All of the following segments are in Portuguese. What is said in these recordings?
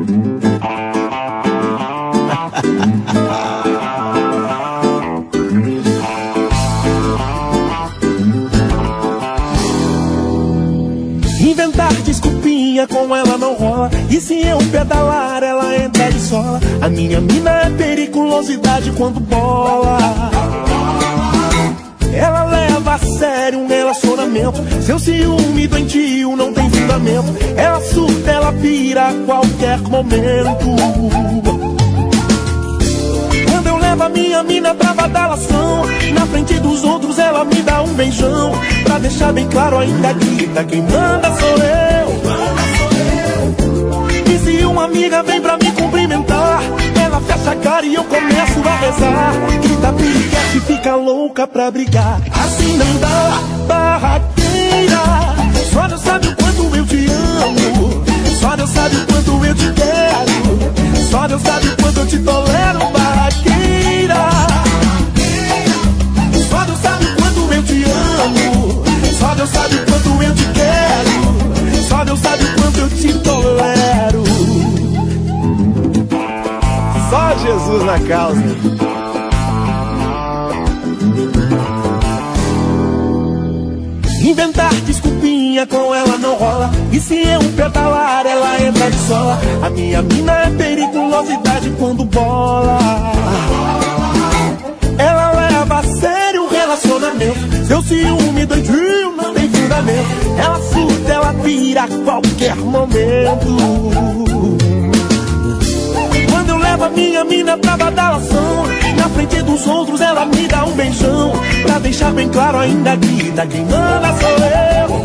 Inventar desculpinha com ela não rola. E se eu pedalar, ela entra de sola. A minha mina é periculosidade quando bola. Ela leva a sério um relacionamento. Seu ciúme doentio não tem fundamento. Ela surta, ela pira a qualquer momento. Quando eu levo a minha mina pra badalação, na frente dos outros ela me dá um beijão. Pra deixar bem claro ainda grita, quem manda sou eu. E se uma amiga vem pra me cumprimentar, ela fecha a cara e eu começo a rezar. Grita piriguete e fica louca pra brigar. Assim não dá, barraqueira. Só Deus sabe o quanto eu te amo. Só Deus sabe o quanto eu te quero. Só Deus sabe o quanto eu te tolero, barraqueira. Só Deus sabe o quanto eu te amo. Só Deus sabe o quanto eu te quero. Só Deus sabe o quanto eu te tolero. Só Jesus na causa. Inventar desculpinha com ela não rola. E se eu pedalar, ela entra de sola. A minha mina é periculosidade quando bola. Ela leva a sério o relacionamento. Seu ciúme doentio não tem fundamento. Ela surta, ela pira a qualquer momento. Quando eu levo a minha mina pra badalação, na frente dos outros ela me dá um beijão. Pra deixar bem claro ainda grita, quem manda sou eu.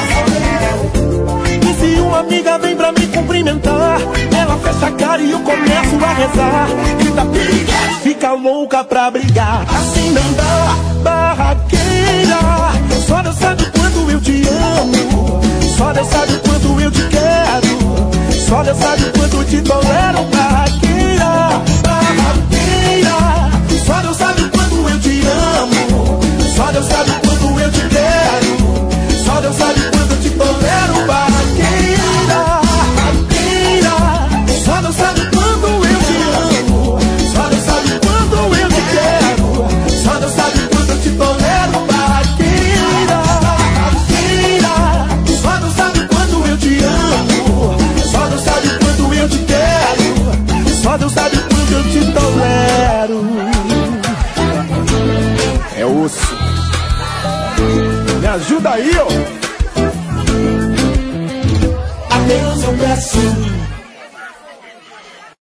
E se uma amiga vem pra me cumprimentar, ela fecha a cara e eu começo a rezar. Grita piriguete, fica louca pra brigar. Assim não dá, barraqueira. Só Deus sabe o quanto eu te amo. Só Deus sabe o quanto eu te quero. Só Deus sabe o quanto eu te tolero, barraqueira. Barraqueira. Só Deus sabe o quanto eu te amo. Só Deus sabe o quanto eu te quero. Só Deus sabe o quanto eu te tolero, barraqueira. Barraqueira. Só Deus sabe o quanto eu te amo. Só Deus sabe o quanto eu te quero. Só Deus sabe o quanto eu te tolero, barraqueira. Barraqueira. Só Deus sabe o quanto eu te amo. Só Deus sabe o quanto eu te quero. Só Deus sabe o quanto eu te tolero. É osso. Me ajuda aí, ó. A Deus eu peço